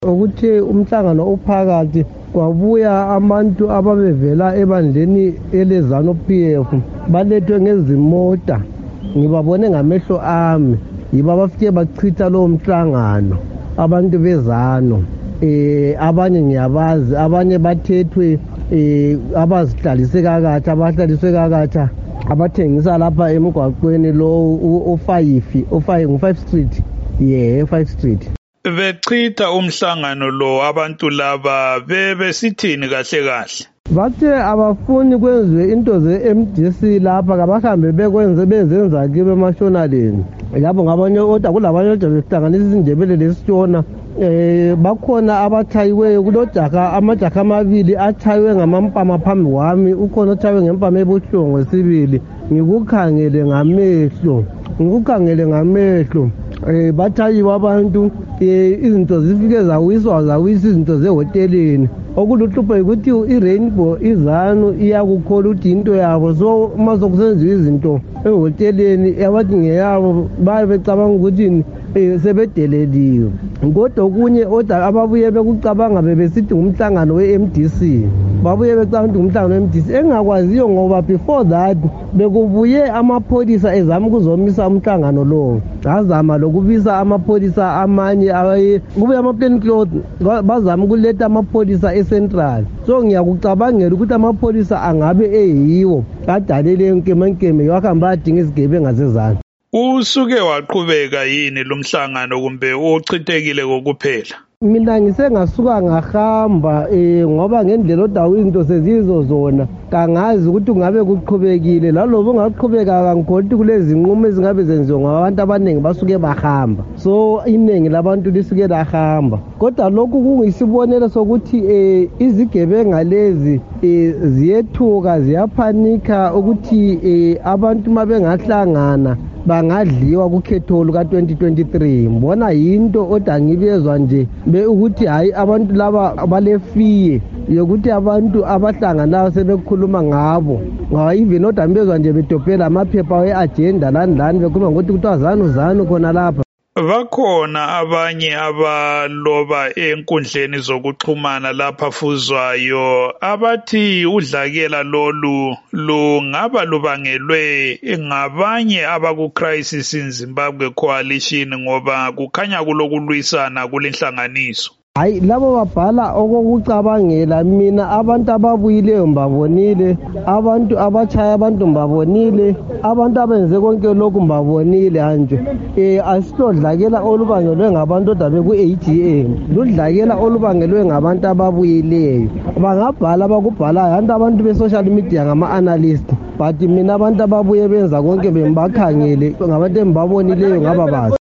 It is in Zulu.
Ukuthi umhlangano uphakathi kwabuya abantu ababevela ebandleni eleZANU PF balethwe ngezimota, ngibabone ngamehlo ami, yibo abafike bachitha lowo mhlangano abantu beZANU. Abanye ngiyabazi, abanye bathethwe abazihlaliswe kakatha, abahlaliswe kakatha abathengisa lapha emgwaqweni lo u5 Street, 5 Street. Bechitha umhlangano lo abantu laba bebesithini kahle kahle? Bathe abafuni kwenziwe into ze-MDC lapha kabahambe bezenza kibe emashonaleni. Yabo ngabanye kodwa kulabanye kodwa behlanganisa izindebele lesitshona. Bakhona abathayiweyo kulojaha, amajaha amabili athayiwe ngamampama phambi kwami, ukhona othayiwe ngempama ebuhlungu wesibili. Ngikukhangele ngamehlo. Bathayiwe abantu, izinto zifike zawisa izinto zehoteleni. Okuluhlupho ukuthi iRainbow iZANU iyakukhola ukuthi into yabo, so uma sokusenziwa izinto ehoteleni abathi ngeyabo baye becabanga ukuthi sebedeleliwe. Kodwa okunye ababuye bekucabanga bebesithi ngumhlangano we-MDC, babuye becabanga ukuthi ngumhlangano we-MDC engakwaziyo ngoba before that bekubuye amapholisa ezama ukuzomisa umhlangano lowo. Azama lokubisa amapholisa amanye, kubuye ama-plain clothes bazama ukuletha amapholisa eCentral. So ngiyakucabangela ukuthi amapholisa angabe eyiwo adalele inkemenkeme wahamba adinga izigebenga zeZANU. Usuke waqhubeka yini lo mhlangano kumbe uchithekile kokuphela? Mina ngisengasuka ngahamba ngoba ngendlela odawu izinto sezizo zona, kangazi ukuthi kungabe kuqhubekile. Lalobo ungaqhubeka kangikhona kulezi nqumo ezingabe zenziwa ngabantu abaningi basuke bahamba, so iningi labantu lisuke lahamba. Kodwa lokhu kungisibonelo sokuthi izigebenga lezi ziyethuka, ziyaphanika ukuthi abantu mabengahlangana bangadliwa kukhetho luka-2023. Mbona yinto odwa ngibezwa nje ukuthi hayi abantu laba balefiye yokuthi abantu abahlanganayo sebekhuluma ngabo. Even odwa ngibezwa nje bedobhela amaphepha we-agenda lani bekhuluma ngokuthi kuthiwa ZANU khona lapha. Bakhona abanye abaloba enkundleni zokuxhumana lapha Fuzwayo abathi udlakela lolu lungaba lubangelwe ngabanye abaku-Crisis in Zimbabwe Coalition ngoba kukhanya kulokulwisana kulenhlanganiso. Hayi, labo babhala okokucabangela. Mina abantu ababuyileyo mbabonile, abantu abachaya abantu mbabonile, abantu abenze konke lokhu mbabonile anje. Asilodlakela olubangelwe ngabantu kodwa beku-AGM, ludlakela olubangelwe ngabantu ababuyileyo. Bangabhala abakubhalayo abantu be-social media ngama-analyst, but mina abantu ababuye benza konke bengibakhangele ngabantu embabonileyo ngababazi.